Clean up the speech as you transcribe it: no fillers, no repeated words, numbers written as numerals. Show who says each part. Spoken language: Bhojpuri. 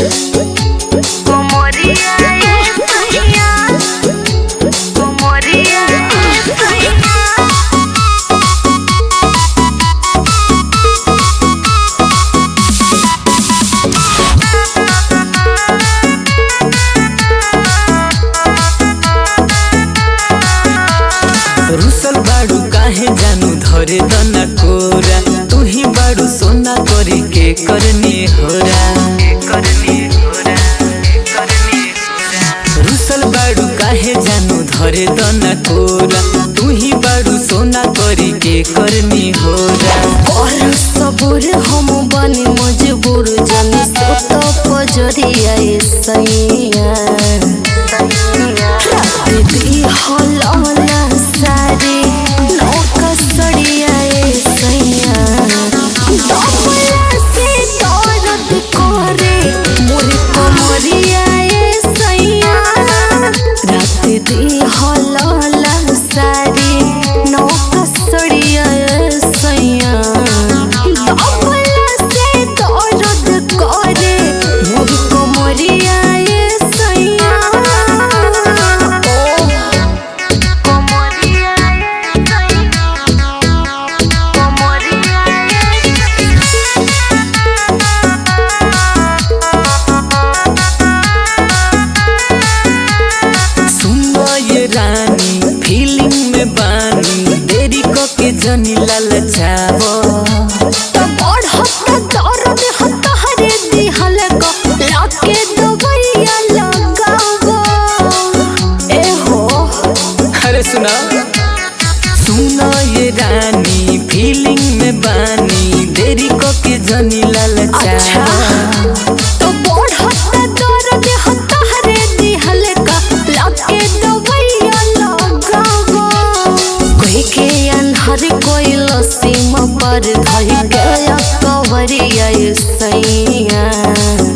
Speaker 1: रुसल बाड़ू काहे जानू धरे दना कोरा तू ही बाड़ू सोना करी के करनी होरा रुसल बाड़ू काहे जानू धरे दना कोरा तू ही बाड़ू सोना करी के करनी होरा
Speaker 2: और सबूर हम बनी मजबूर जानी सोत पजरिया सैया दी हलला सारी नौका सड़िया सैया से दर्द करे मोर कमरिया सैया रात दी हलला सारी नौका सड़िया सैया से दर्द करे मोर कमरिया सैया
Speaker 1: रानी फीलिंग में बानी देरी को के जनी ललचावो
Speaker 2: तो बड़ हत्ता दर्द हत्ता हरे दिहल को लाके दवाइया लगावो ए हो
Speaker 1: अरे सुना ये रानी फीलिंग में बानी देरी को के जनी ललचावो
Speaker 2: तो बड़ हत्ता दर्द हत्ता हरे दिहल को लाके दवाइया लगावो कोई के अनहर कोई सीमा पर धई गया कवरिया सैया